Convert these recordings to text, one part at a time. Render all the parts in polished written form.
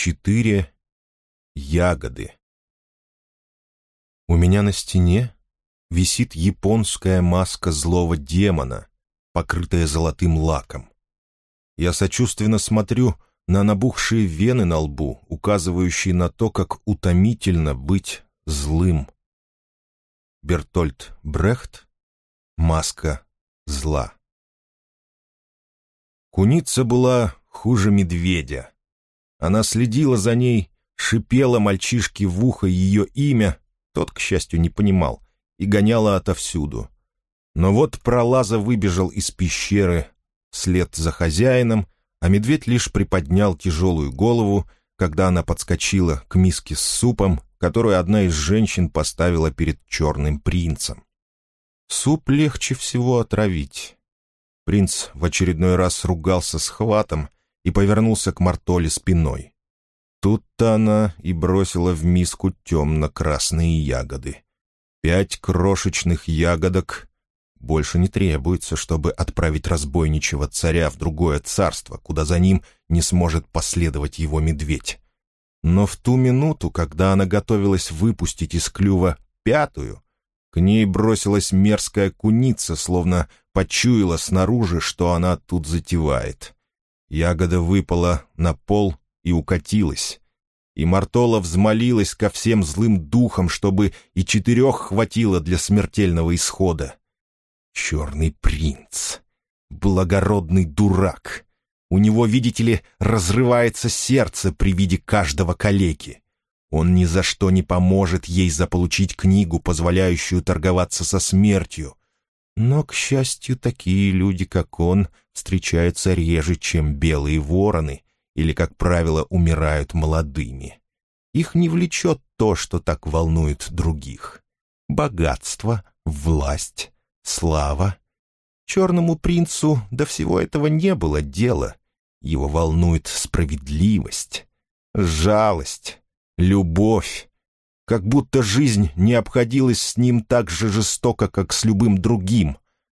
4 ягоды. У меня на стене висит японская маска злого демона, покрытая золотым лаком. Я сочувственно смотрю на набухшие вены на лбу, указывающие на то, как утомительно быть злым. Бертольд Брехт. Маска зла. Куница была хуже медведя. Она следила за ней, шипела мальчишке в ухо ее имя, тот, к счастью, не понимал, и гоняла отовсюду. Но вот Пролаза выбежал из пещеры вслед за хозяином, а медведь лишь приподнял тяжелую голову, когда она подскочила к миске с супом, которую одна из женщин поставила перед черным принцем. Суп легче всего отравить. Принц в очередной раз ругался с Хватом и повернулся к Мартоле спиной. Тут-то она и бросила в миску темно-красные ягоды. 5 крошечных ягодок. Больше не требуется, чтобы отправить разбойничего царя в другое царство, куда за ним не сможет последовать его медведь. Но в ту минуту, когда она готовилась выпустить из клюва 5-ю, к ней бросилась мерзкая куница, словно почуяла снаружи, что она тут затевает. Ягода выпала на пол и укатилась. И Мартола взмолилась ко всем злым духам, чтобы и 4 хватило для смертельного исхода. Черный принц. Благородный дурак. У него, видите ли, разрывается сердце при виде каждого калеки. Он ни за что не поможет ей заполучить книгу, позволяющую торговаться со смертью. Но, к счастью, такие люди, как он, встречаются реже, чем белые вороны, или, как правило, умирают молодыми. Их не влечет то, что так волнует других. Богатство, власть, слава. Черному принцу до всего этого не было дела. Его волнует справедливость, жалость, любовь. Как будто жизнь не обходилась с ним так же жестоко, как с любым другим.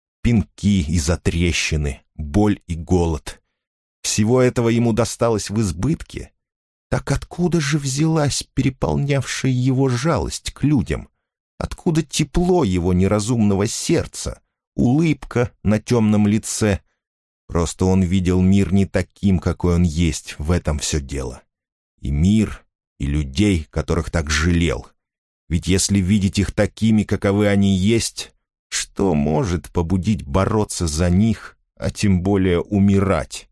Пинки и затрещины, боль и голод. Всего этого ему досталось в избытке. Так откуда же взялась переполнявшая его жалость к людям? Откуда тепло его неразумного сердца, улыбка на темном лице? Просто он видел мир не таким, какой он есть, в этом все дело. И мир, и людей, которых так жалел. Ведь если видеть их такими, каковы они есть, что может побудить бороться за них, а тем более умирать?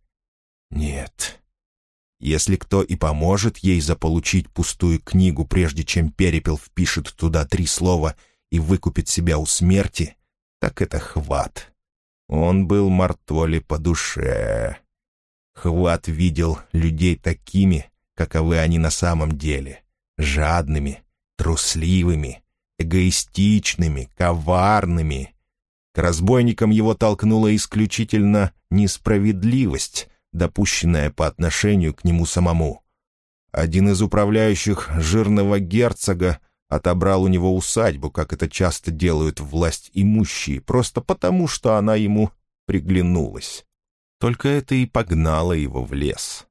Нет. Если кто и поможет ей заполучить пустую книгу, прежде чем Перепел впишет туда 3 слова и выкупит себя у смерти, так это Хват. Он был Мартоле по душе. Хват видел людей такими, каковы они на самом деле, жадными, трусливыми, эгоистичными, коварными. К разбойникам его толкнула исключительно несправедливость, допущенная по отношению к нему самому. Один из управляющих жирного герцога отобрал у него усадьбу, как это часто делают власть имущие, просто потому, что она ему приглянулась. Только это и погнало его в лес.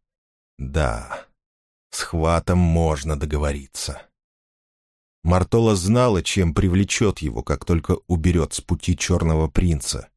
Да, с Хватом можно договориться. Мартола знала, чем привлечет его, как только уберет с пути черного принца.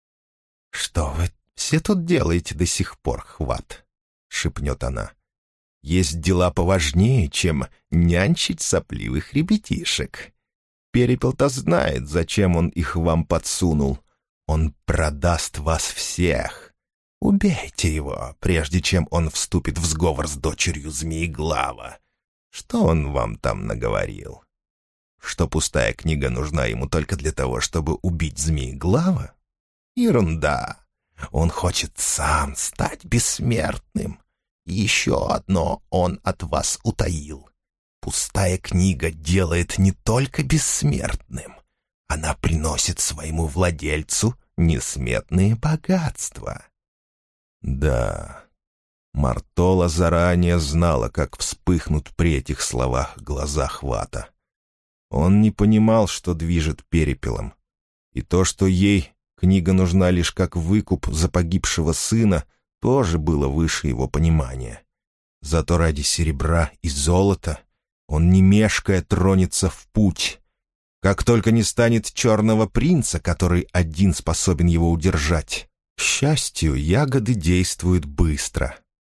«Что вы все тут делаете до сих пор, Хват?» — шепнет она. «Есть дела поважнее, чем нянчить сопливых ребятишек. Перепел-то знает, зачем он их вам подсунул. Он продаст вас всех. Убейте его, прежде чем он вступит в сговор с дочерью Змееглава. Что он вам там наговорил? Что пустая книга нужна ему только для того, чтобы убить Змееглава? Ерунда. Он хочет сам стать бессмертным. И еще одно он от вас утаил. Пустая книга делает не только бессмертным. Она приносит своему владельцу несметные богатства». Да, Мартола заранее знала, как вспыхнут при этих словах глаза Хвата. Он не понимал, что движет Перепелом. И то, что ей книга нужна лишь как выкуп за погибшего сына, тоже было выше его понимания. Зато ради серебра и золота он, не мешкая, тронется в путь. Как только не станет черного принца, который один способен его удержать. К счастью, ягоды действуют быстро.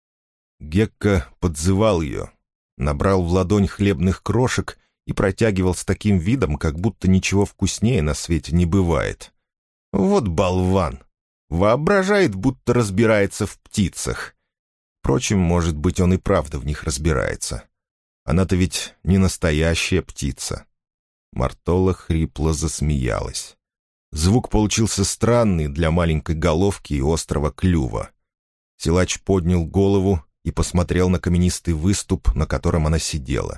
Гекка подзывал ее, набрал в ладонь хлебных крошек и протягивал с таким видом, как будто ничего вкуснее на свете не бывает. Вот болван! Воображает, будто разбирается в птицах. Впрочем, может быть, он и правда в них разбирается. Она-то ведь не настоящая птица. Мартола хрипло засмеялась. Звук получился странный для маленькой головки и острого клюва. Силач поднял голову и посмотрел на каменистый выступ, на котором она сидела.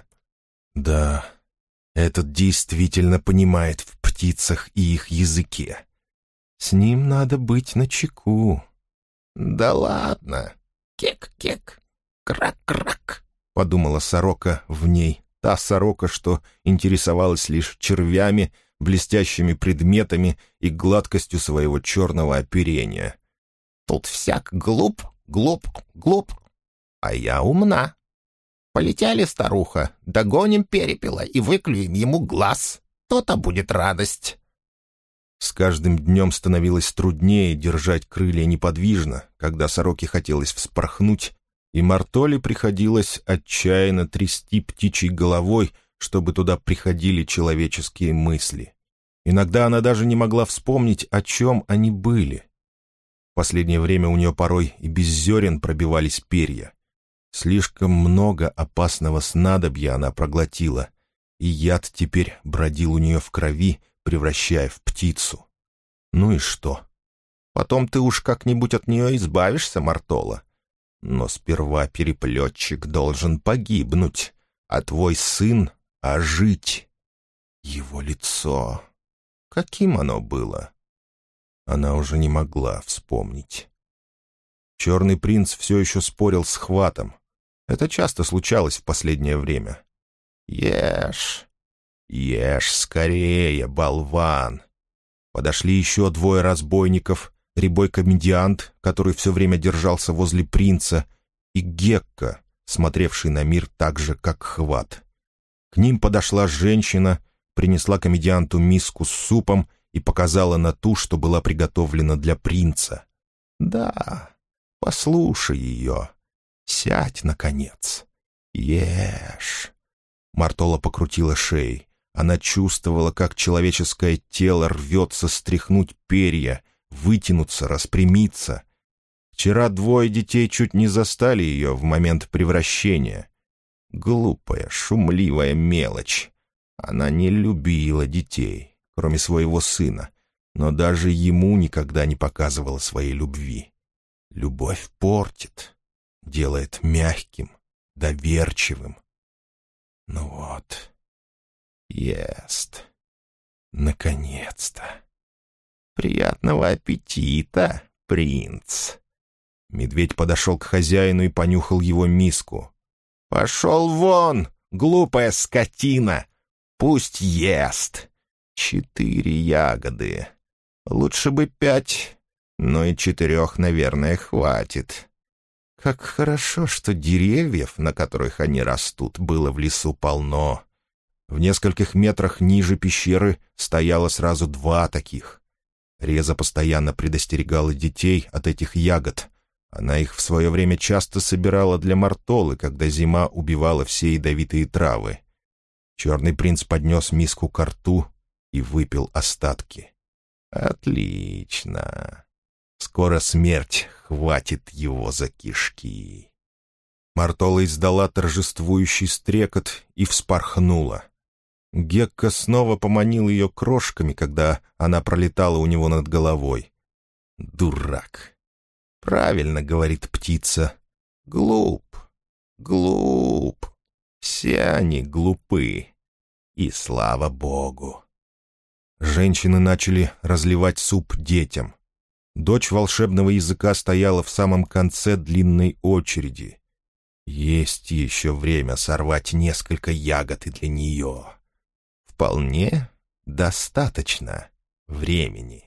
Да, этот действительно понимает в птицах и их языке. С ним надо быть начеку. «Да ладно! Кек-кек! Крак-крак!» — подумала сорока в ней. Та сорока, что интересовалась лишь червями, блестящими предметами и гладкостью своего черного оперения. «Тут всяк глуп, глуп, глуп, а я умна. Полетели, старуха, догоним перепела и выклюем ему глаз. То-то будет радость». С каждым днем становилось труднее держать крылья неподвижно, когда сороке хотелось вспорхнуть, и Мартоле приходилось отчаянно трясти птичьей головой, чтобы туда приходили человеческие мысли. Иногда она даже не могла вспомнить, о чем они были. В последнее время у нее порой и без зерен пробивались перья. Слишком много опасного снадобья она проглотила, и яд теперь бродил у нее в крови, превращая в птицу. Ну и что? Потом ты уж как-нибудь от нее избавишься, Мартола. Но сперва переплетчик должен погибнуть, а твой сын — ожить. Его лицо... Каким оно было? Она уже не могла вспомнить. Черный принц все еще спорил с Хватом. Это часто случалось в последнее время. «Ешь! Ешь скорее, болван!» Подошли еще двое разбойников, рябой комедиант, который все время держался возле принца, и Гекка, смотревший на мир так же, как Хват. К ним подошла женщина, принесла комедианту миску с супом и показала на ту, что была приготовлена для принца. «Да, послушай ее. Сядь, наконец. Ешь». Мартола покрутила шеей. Она чувствовала, как человеческое тело рвется стряхнуть перья, вытянуться, распрямиться. Вчера двое детей чуть не застали ее в момент превращения. Глупая, шумливая мелочь. Она не любила детей, кроме своего сына, но даже ему никогда не показывала своей любви. Любовь портит, делает мягким, доверчивым. Ну вот, ест. Наконец-то. Приятного аппетита, принц. Медведь подошел к хозяину и понюхал его миску. «Пошел вон, глупая скотина! Пусть ест! 4 ягоды. Лучше бы 5, но и 4, наверное, хватит. Как хорошо, что деревьев, на которых они растут, было в лесу полно. В нескольких метрах ниже пещеры стояло сразу 2 таких. Реза постоянно предостерегала детей от этих ягод. Она их в свое время часто собирала для Мартолы, когда зима убивала все ядовитые травы. Черный принц поднес миску ко рту и выпил остатки. «Отлично. Скоро смерть хватит его за кишки». Мартола издала торжествующий стрекот и вспорхнула. Гекка снова поманил ее крошками, когда она пролетала у него над головой. «Дурак! Правильно, — говорит птица, — глуп, глуп. Все они глупы. И слава богу!» Женщины начали разливать суп детям. Дочь волшебного языка стояла в самом конце длинной очереди. Есть еще время сорвать несколько ягод и для нее. Вполне достаточно времени.